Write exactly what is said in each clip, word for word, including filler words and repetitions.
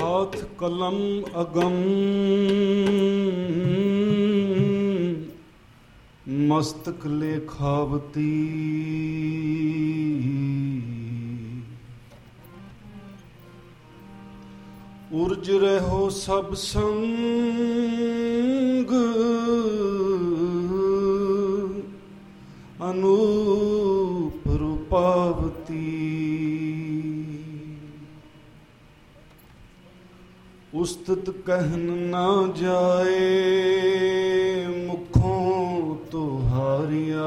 हाथ कलम अगम मस्तक लेखावती उर्ज रहो सब संग अनूप रूपावती उस्तत कहन ना जाए मुखों तो हारिया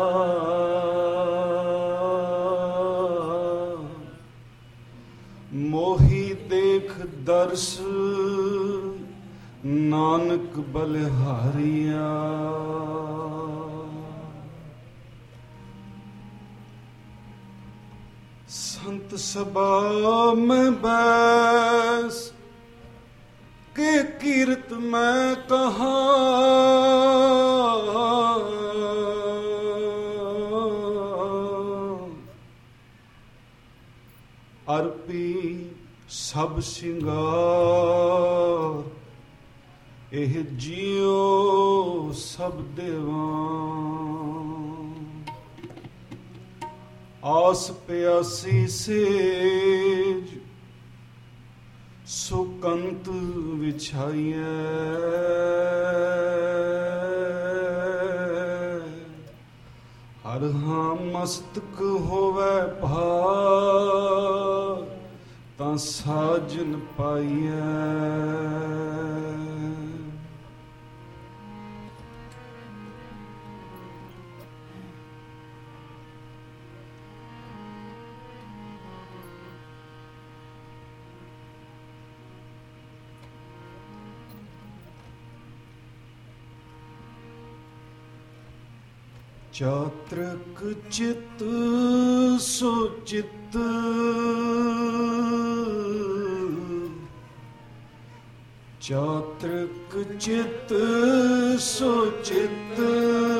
मोही देख दर्श नानक बलिहारिया संत सभा में बैस के कीर्त मैं कहा अर्पी सब सिंगार एह जियो सब देवां आस प्यासी सेज सुकंत विछाइए हर हाँ मस्तक होवे भार तां साजन पाइए चात्रक चित सुचित चात्रक चित सुचित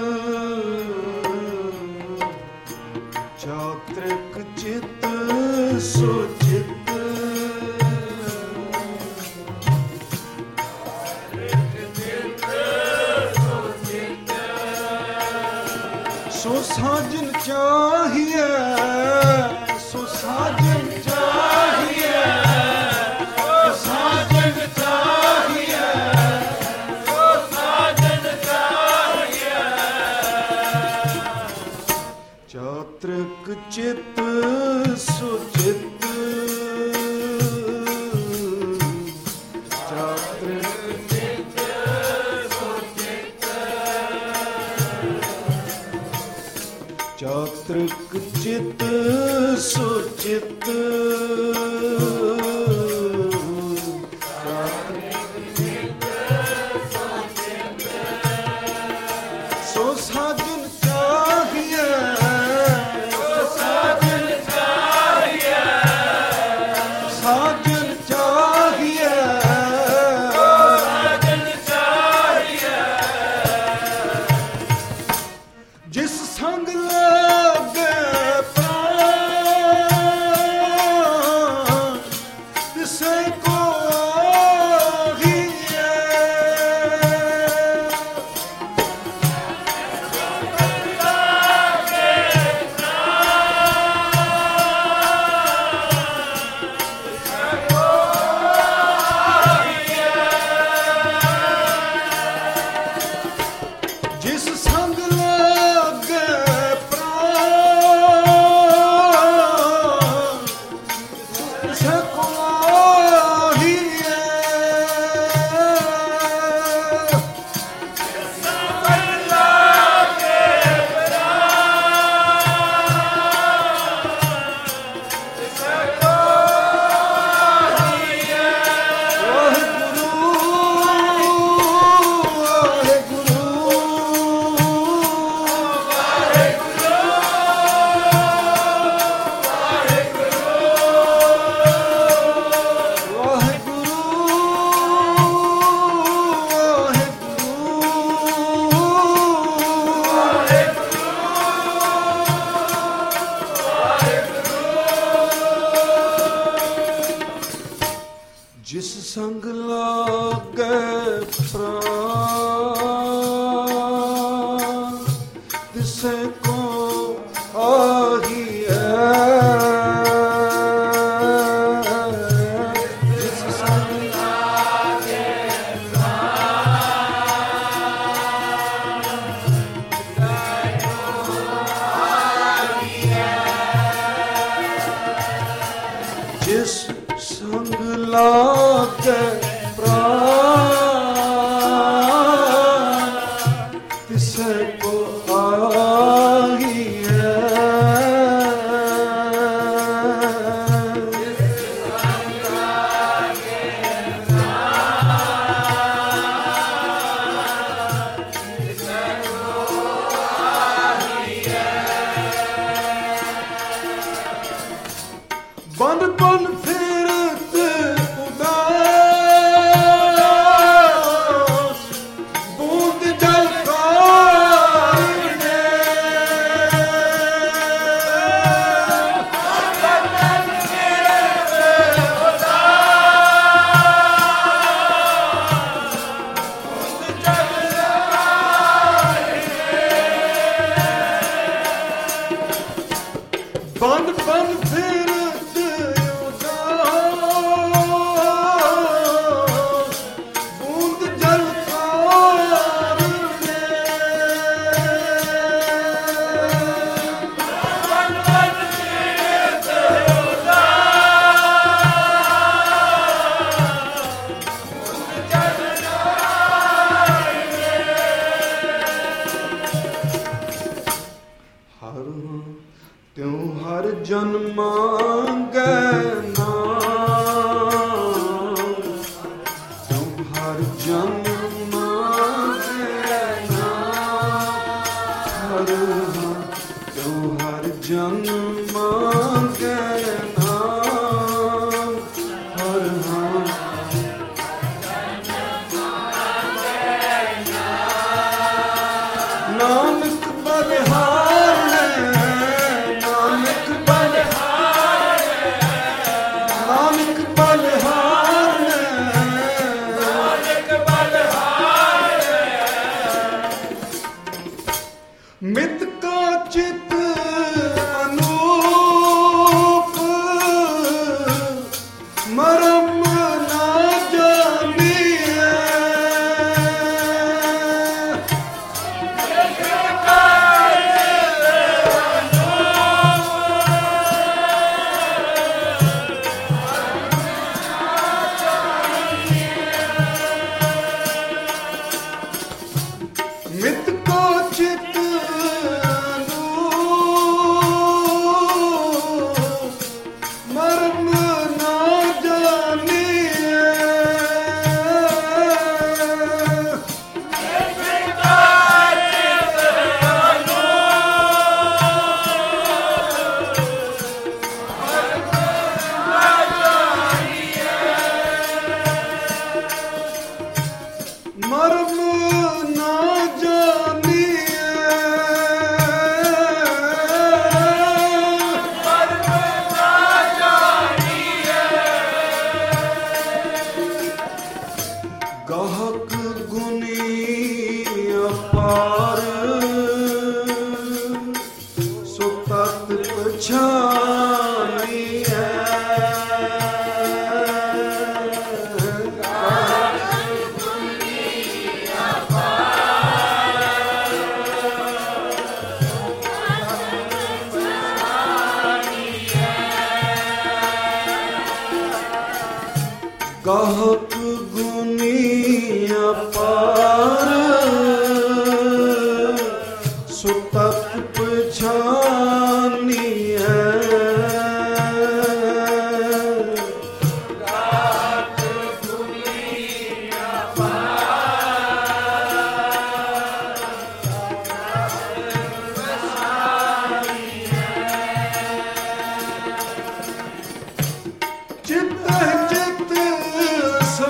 चात्रक चित सुचित सो साजन चाहिए सो साजन चाहिए सो साजन चाहिए सो साजन चाहिए चात्रक चित सुचित चात्रक चित चात्रक चित सुचित सो साजन चाहिए सो साजन चाहिए साजन चाहिए साजन चाहिए जिस संग ਸੰਗ ਲਾਗੈ ਪ੍ਰਾਨ ਤਿਸੈ ਕੋ ਆਹੀਐ ਜਿਸ ਸੰਗ ਲਾਗੈ ਜਿਸ ਸੰਗ ਲਾਗੈ ਪ੍ਰਾਨ ਤਿਸੈ ਕੋ ਆਹੀਐ ਬੰਦ ਬੰਦ ਫਿਰਤ ਉਦਾਸ ਬੂੰਦ ਜਲ ਕਾਰਨੇ ਬੰਦ ਬੰਦ ਫਿਰਤ ਉਦਾਸ ਬੂੰਦ ਜਲ ਕਾਰਨੇ ਬੰਦ ਬੰਦ ਫਿਰਤ ਤਿਉ ਹਰ ਜਨ ਮੰਗੈ ਨਾਮ ਤਿਉ ਹਰ ਜਨ ਮੰਗੈ ਨਾਮ ਹਰ ਤਿਉ ਹਰ ਜਨ ਮੰਗੈ ਨਾਮ ਹਰ ਨਾਨਕ ਬਲਿਹਾਰੈ ਨਾਨਕ ਬਲਿਹਾਰੈ ਨਾਨਕ ਬਲਿਹਾਰੈ ਨਾਨਕ ਬਲਿਹਾਰੈ ਮਿਤ ਕਾ ਚਿਤ ਅਨੂਪ ਮਰਮ ਨਾ ਜਾਣੀਐ ਮਿਤ ਕੋ ਚਿਤ ਅਨੂਪ ਮਰਮ ਨਾ ਜਾਣੀਐ ਮਰਮ ਨਾ ਗਾਹਕ ਗੁਨੀ ਅਪਾਰ ਸੋ ਤਤ ਪਛਾਨੀਐ ਗਾਹਕ ਗੁਨੀ ਅਪਾਰ ਸੋ ਤਤ ਪਛਾਨੀਐ ਗਾਹਕ ਗੁਨੀ ਅਪਾਰ ਚਿਤ ਚਿਤ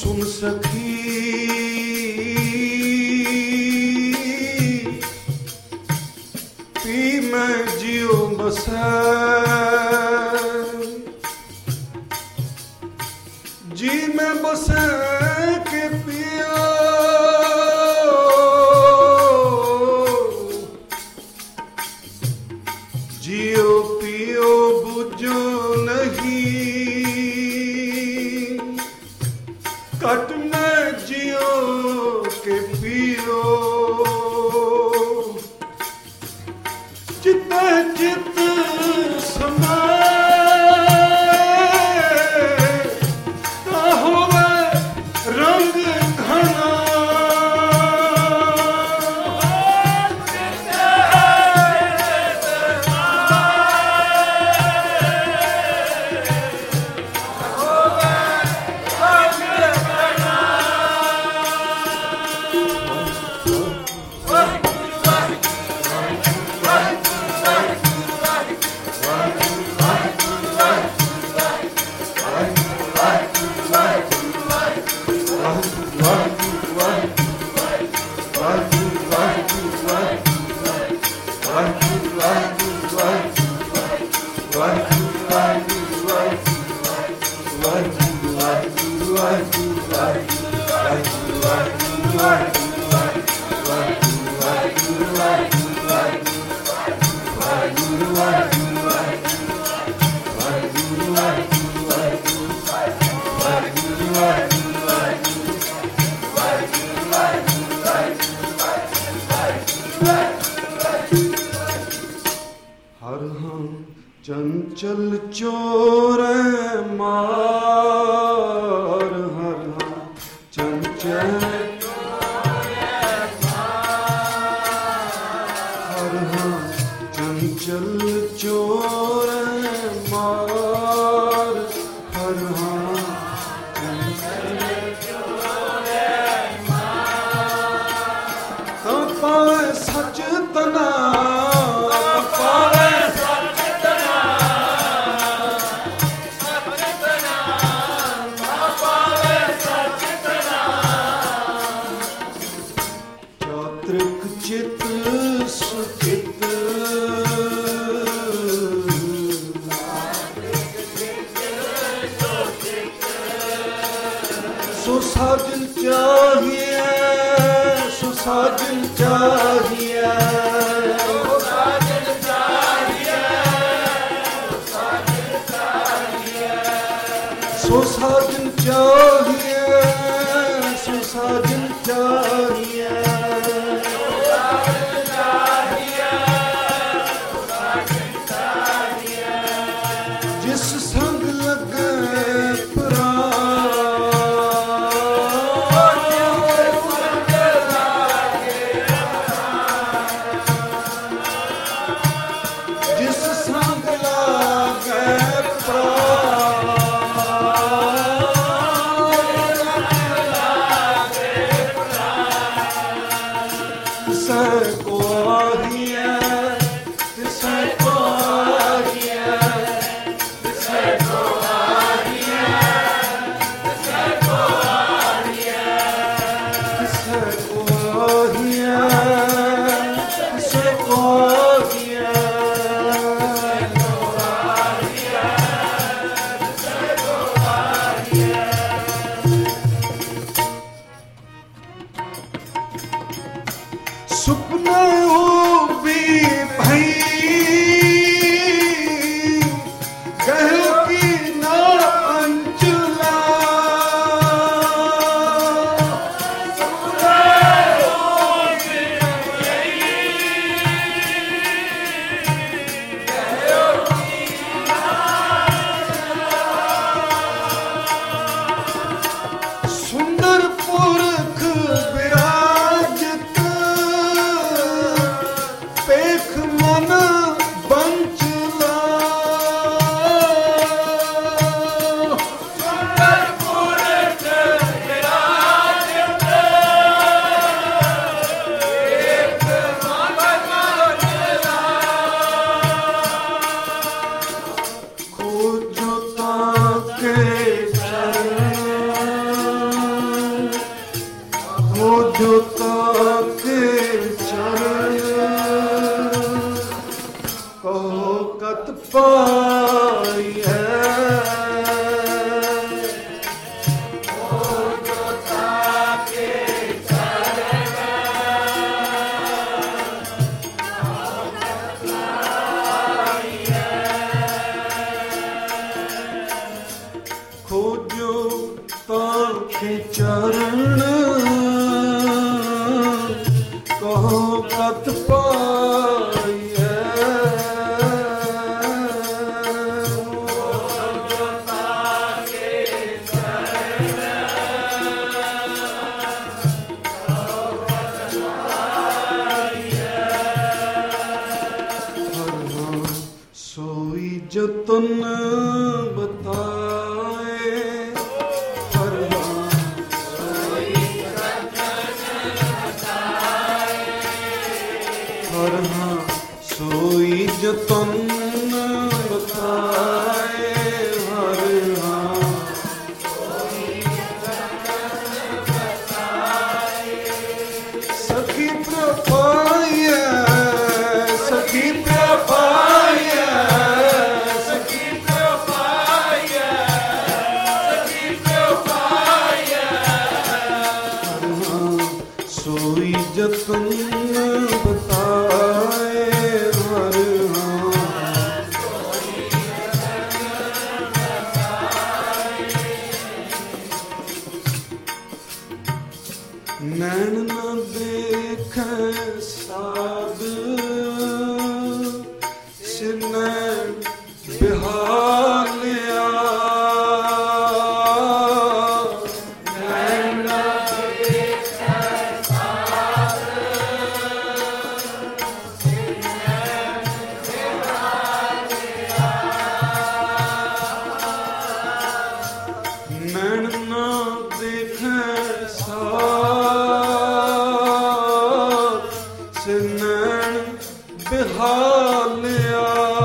ਸੁਨ ਸਖੀ ਪੀ ਮੈਂ ਜਿਉ ਬਸੈ ਜੀ ਮੈਂ ਬਸੈ ਕੇ ਪਿਓ ਜਿਉ ਪਿਓ ਬੁਝੋ ਨਹੀਂ ਘਟ ਮੈਂ ਜਿਉ ਕੇ ਪਿਓ ਚਿੱਤੇ ਚਿੱਤ ਸਮਾਏ ਤਾ ਹੋਵੇ ਰੰਗ ਘਣਾ ਚੰਚਲ ਚੋਰੈ ਮਾਰ ਹਰ ਹਰ ਚੰਚਲ ਚੋਰੈ ਮਾਰ ਹਰ ਹਰ ਚੰਚਲ ਚੋਰੈ ਮਾਰ ਹਰ ਹਰ ਚੰਚਲ ਚੋਰੈ ਮਾਰ ਤਾਂ ਪਾਵੇ ਸੱਚ ਤਨਾ ਸਾਜਨ ਚਾਹੀਏ ਸੋ ਸਾਜਨ ਚਾਹੀਏ ਸੋ ਸਾਜਨ ਚਾਹੀਏ ਸੋ ਸਾਜਨ ਚਾਹੀਏ ਸੋ ਸਾਜਨ ਚਾਹੀਏ ਜਿਸ ਸੰਗ ਲੱਗੇ ਜੋ ਤਾਕੇ ਚਰਨ ਕਹੋ ਕਤ ਪਾਈਐ। ਚਰਨ ਕਹੋ ਕਤ ਪਾਈਐ। ਸੋਈ ਜਤਨ ਬਤਾਏ। ਸੋਈ ਜਤਨ ਬਤਾਏ ਹਰ ਹਾਂ। ਸਖੀ ਪ੍ਰਭਾਈਐ ਸਖੀ ਪ੍ਰਭਾਈਐ ਸਖੀ ਪ੍ਰਭਾਈਐ ਸਖੀ ਪ੍ਰਭਾਈਐ ਹਰ ਹਾਂ। ਸੋਈ ਜਤਨ ਬਤਾਏ ਹਰ ਹਾਂ। ਨੈਣ ਨਾ ਦੇਖੈ ਸਾਧ ਸਿਨੈਣ ਬਿਹਾਲਿਆ। ਨੈਣ ਨਾ ਦੇਖੈ ਸਾਧ ਸਿਨੈਣ ਬਿਹਾਲਿਆ।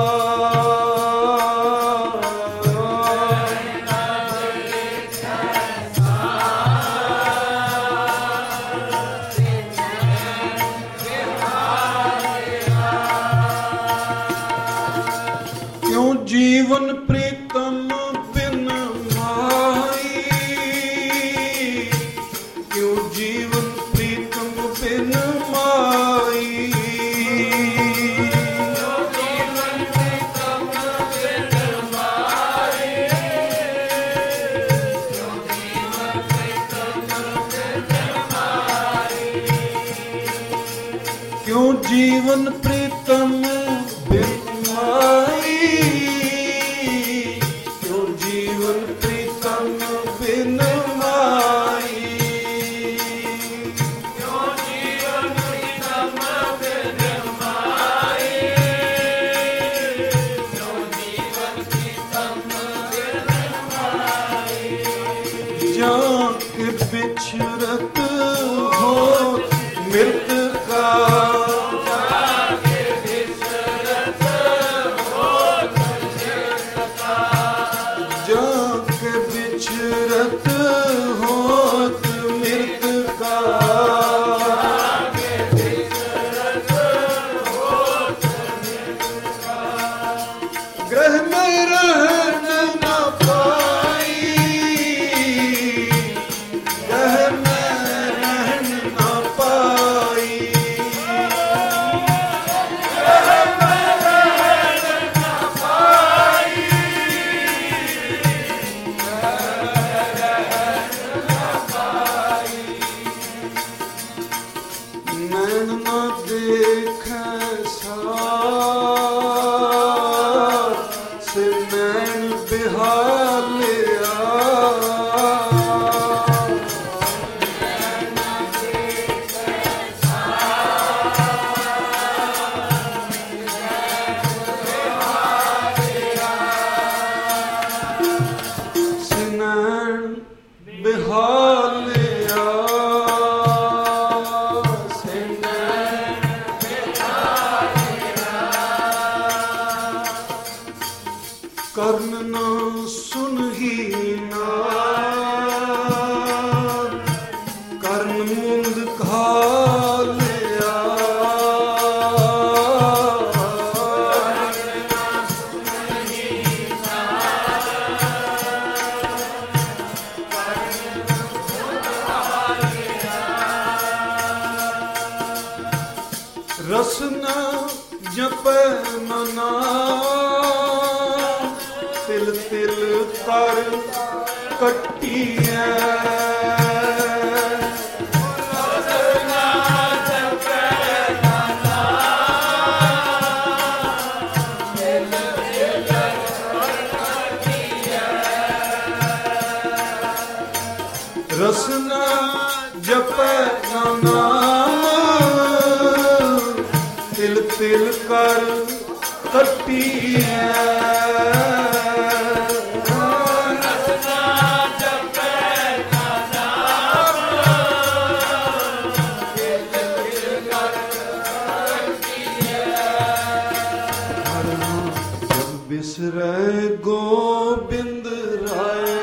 ਕਿਉਂ ਜੀਵਨ ਪ੍ਰੀਤਮ ਬਿਨ ਮਾਈ। ਕਿਉਂ ਜੀਵਨ ਪ੍ਰੀਤਮ ਬਿਨ ਮਾਈ। ਕਿਉਂ ਜੀਵਨ ਪ੍ਰੀਤਮ ਬਿਨ ਮਾਈ। ਕਿਉਂ ਜੀਵਨ ਪ੍ਰੀਤਮ ਬਿਨ ਮਾਈ। ਕਿਉਂ ਜੀਵਨ ਪ੍ਰੀਤਮ ਬਿਨ ਮਾਈ। ਕਿਉਂ ਜੀਵਨ ਪ੍ਰੀਤਮ ਬਿਨ ਮਾਈ। ਜਾਂ ਕਿ ਵਿਛੜਤ ਹੋ ਮਿਰਤ ਕਾ। ਵਿਛੜਤ ਹੋਤ ਮਿਰਤ ਕਾ। ਗ੍ਰਹਿ ਮੈਂ ਰਹਿਣ ਨਾ ਪਾਈ। ਗ੍ਰਹਿ ਮੈਂ ਰਹਿਣ ਨਾ ਪਾਈ। ਰਸਨਾ ਜਪੈ ਨ ਨਾਮ ਤਿਲ ਤਿਲ ਕਰ ਕੱਟੀਐ ਰਸਨਾ ਜਪੈ ਨ ਨਾਮ ਤਿਲ ਤਿਲ ਕਰ ਕੱਟੀਐ ਰਸਨਾ ਜਪੈ ਨ ਨਾਮ ਤਿਲ ਤਿਲ ਕਰ ਕੱਟੀਐ ਹਰ ਜਬ ਬਿਸਰੈ ਗੋਬਿੰਦ ਰਾਏ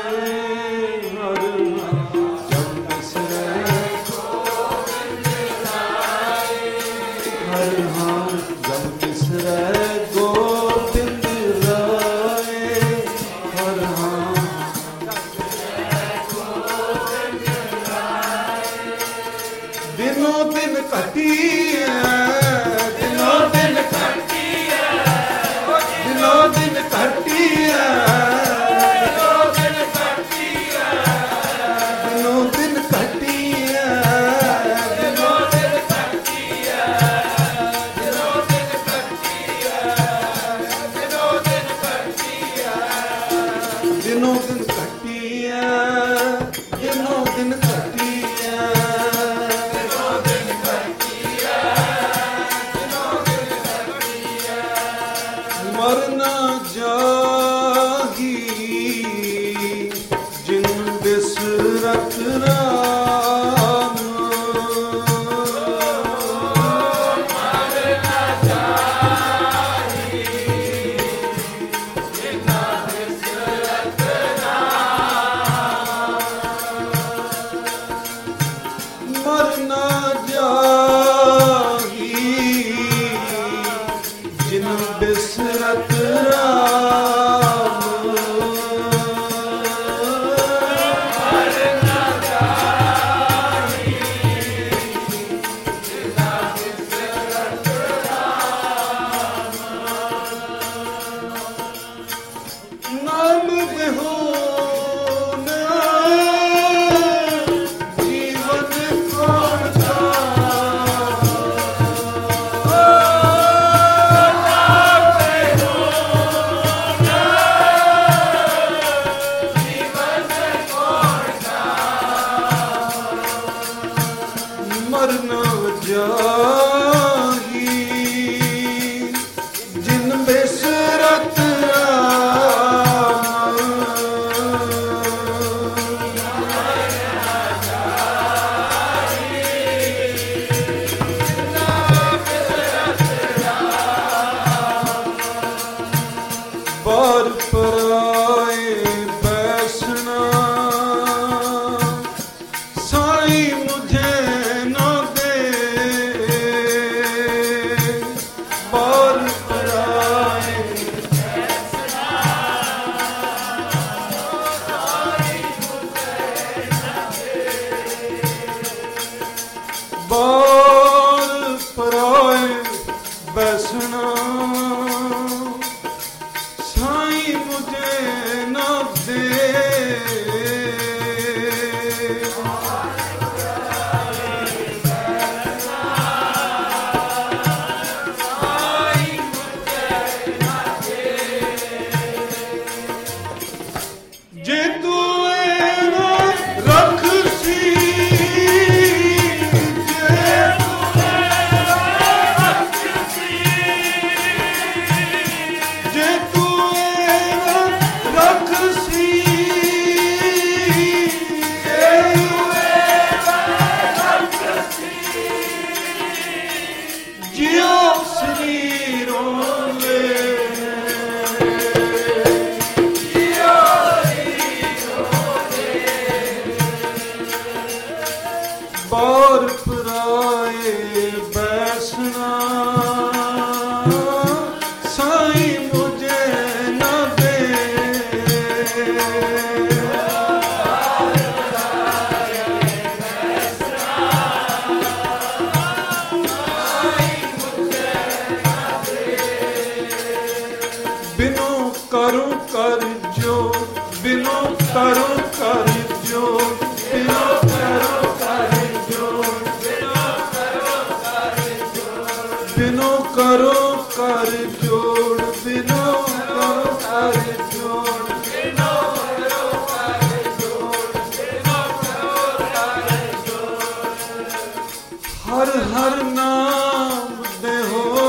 ਹਰ ਹਰ ਨਾਮ ਦੇਹੋ,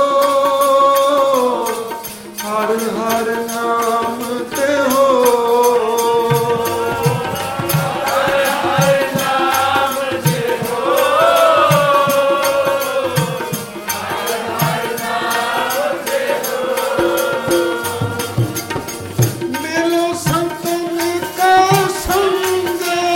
ਹਰ ਹਰ ਨਾਮ ਦੇਹੋ, ਹਰ ਹਰ ਨਾਮ ਦੇਹੋ, ਹਰ ਹਰ ਨਾਮ ਦੇਹੋ। ਮਿਲੋ ਸੰਤਨ ਕਾ ਸੰਗ,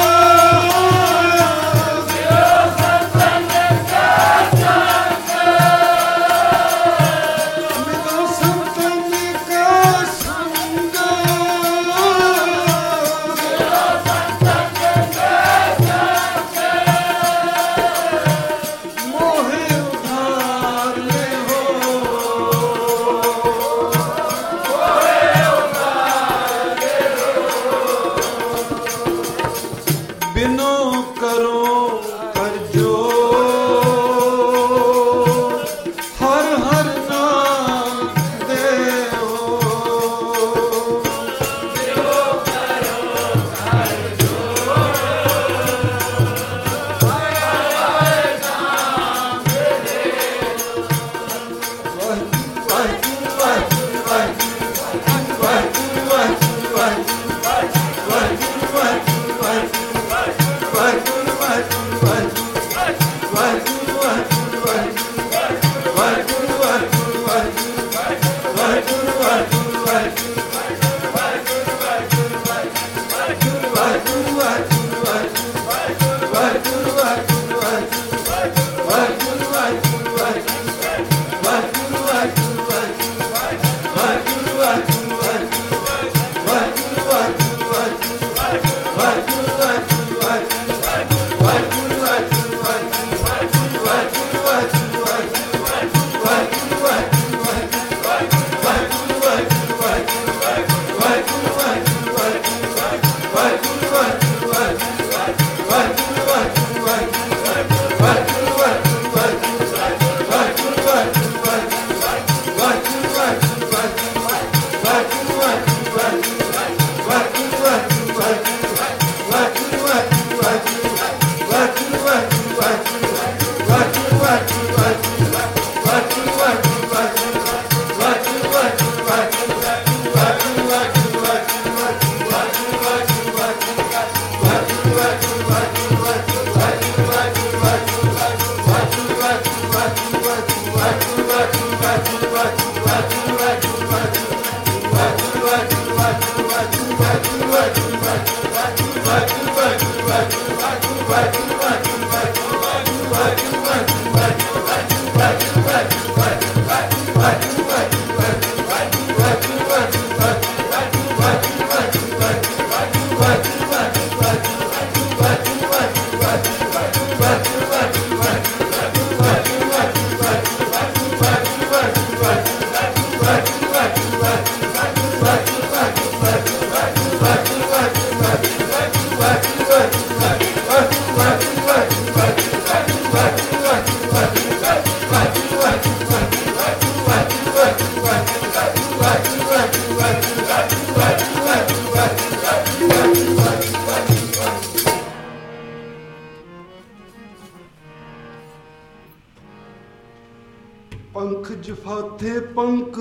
ਪੰਖ ਜਫਾਥੇ ਪੰਕ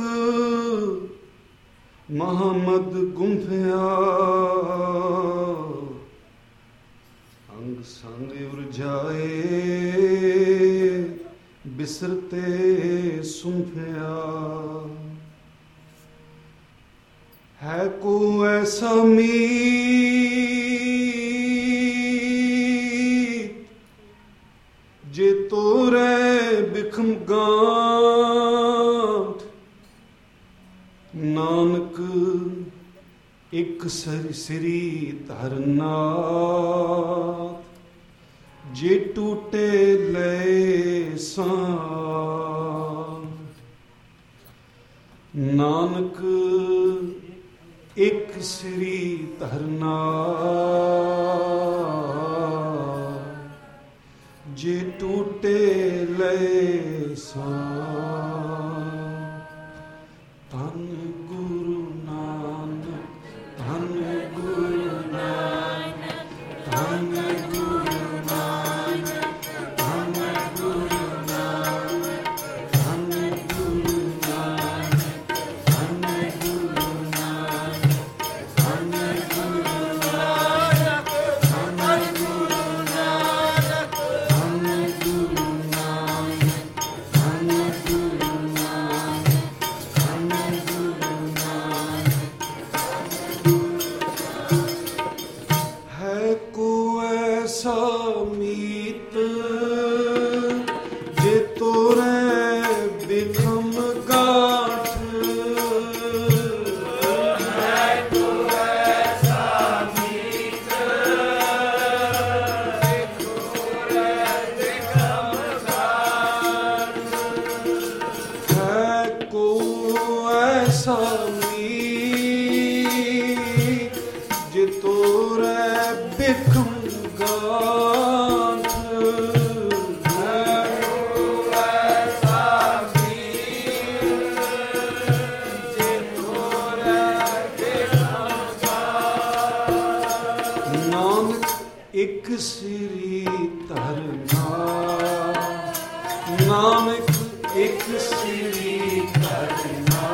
ਮਹਮਦ ਗੁੰਫਿਆ, ਅੰਗ ਸੰਗ ਉਰਝਾਏ ਬਿਸਰਤੇ ਸੁੰਫਿਆ। ਹੈ ਕੋ ਐਸਾ ਮੀਤ ਜੇ ਤੋਰੇ ਬਿਖਮ ਗਾਂਠ, ਨਾਨਕ ਇੱਕ ਸਰ ਸ੍ਰੀ ਧਰਨਾਥ, ਜੇ ਟੂਟੇ ਲੈ ਸਾਂ। ਨਾਨਕ ਇੱਕ ਸ੍ਰੀ ਧਰਨਾਥ, ਜੇ ਟੂਟੇ ਲੈ ਸਾਂ। ਧੰਨ ਗੁਰੂ ਨਾਨਕ, ਧੰਨ ਗੁਰੂ ਨਾਨਕ, ਧੰਨ ਗੁਰੂ ਨਾਨਕ, ਧੰਨ ਗੁਰੂ ਮੀਤ ਜੇ ਤੋਰੇ ਬਿਖਮ ਗਾਠ ਮੈਂ ਤੂੰ ਐਸਾ ਮੀਤ ਜੇ ਤੋਰੇ ਬਿਖਮ ਗਾਠ ਹੈ ਕੋ ਐਸਾ ਜੇ ਤੋਰੇ ਬਿਖਮ ਗਾਠ ਹੈ ਕੋ ਐਸਾ ਮੀਤ ਜੇ ਤੋਰੇ ਬਿਖਮ ਗਾਠ ਨਾਨਕ ਇੱਕ ਸਿਰੀ ਧਰਨਾ ਨਾਨਕ ਇੱਕ ਸਿਰੀ ਧਰਨਾ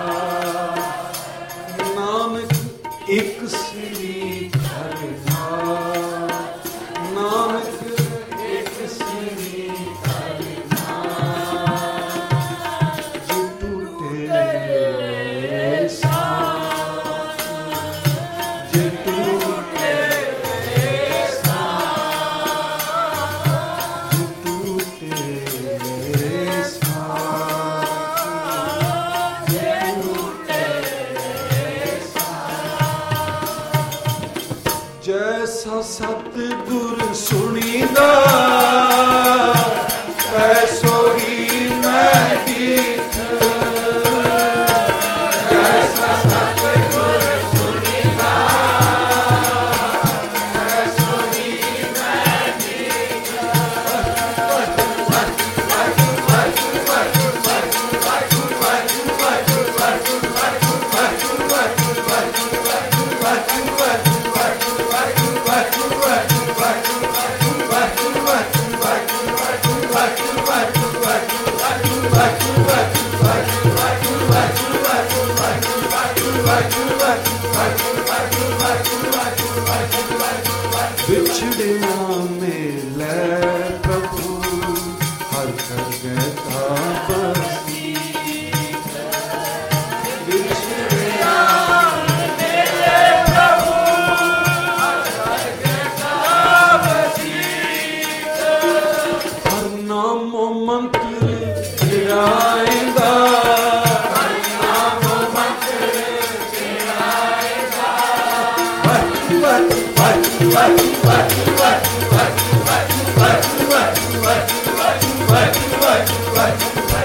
ਨਾਨਕ ਇੱਕ ਸਿਰੀ ਧਰਨਾ ਨਾਨਕ ਇੱਕ ਸਿਰੀ ਧਰਨਾ ਜੇ ਟੂਟੇ ਸਾਥ ਜੇ ਟੂਟੇ ਸਾਥ ਜੇ ਟੂਟੇ ਸਾਥ ਜੇ ਟੂਟੇ ਜੈਸਾ ਸਤਿਗੁਰ ਸੁਣੀਦਾ ਐਸੋ ਹੀ ਮੈਂ ਦੀਠ ਜੈਸਾ ਸਤਿਗੁਰ ਸੁਣੀਦਾ ਐਸੋ ਹੀ ਮੈਂ ਦੀਠ ਵਿਛੜਿਆ ਮਿਲੈ ਪ੍ਰਭੂ ਹਰ ਜਗਤਾ ਬਸੀ ਵਿਛੜਿਆ ਮਿਲੇ ਪ੍ਰਭੂ ਹਰ ਜਗਤਾ ਬਸੀਤ ਹਰ ਨਾਮ ਮੰਤਰ ਗਿਰਾਇਂਦਾ ਹਰ ਨਾਮ ਮੰਤਰ ਗਿਰਾਇਂਦਾ ਵਟ ਵਟ ਵਟ ਵਟ ਵਟ ਵਟ ਵਟ ਵਟ ਵਟ ਵਟ ਵਟ ਵਟ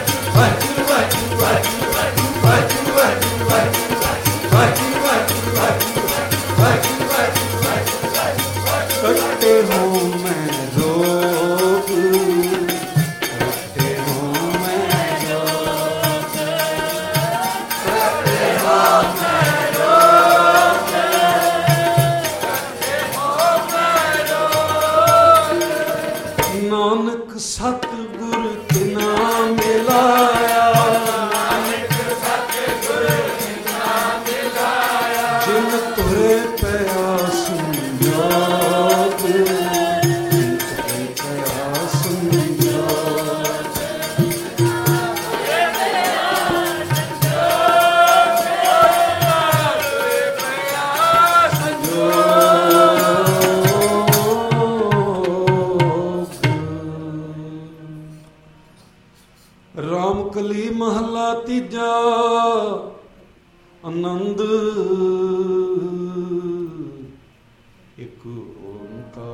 ਕੱਟੇ ਹੋ ਮੈਂ ਰੋਗ ਕੱਟੇ ਹੋ ਮੈਂ ਰੋਗ ਕੱਟੇ ਹੋ ਮੈਂ ਰੋਗ ਕੱਟੇ ਹੋ ਮੈਂ ਰੋਗ ਨਾਨਕ ਸਤਿਗੁਰ ਤਿਨਾ ਮਿਲਾਇਆ ਨਾਨਕ ਸਤਿਗੁਰ ਤਿਨਾ ਮਿਲਾਇਆ ਜਿਨ ਤੁਰੇ ਪਿਆ ਸੰਜੋਗ ਜਿਨ ਤੁਰੇ ਪਿਆ ਸੰਜੋਗ ਰਾਮ ਕਲੀ ਮਹਲਾ ਤੀਜਾ ਆਨੰਦ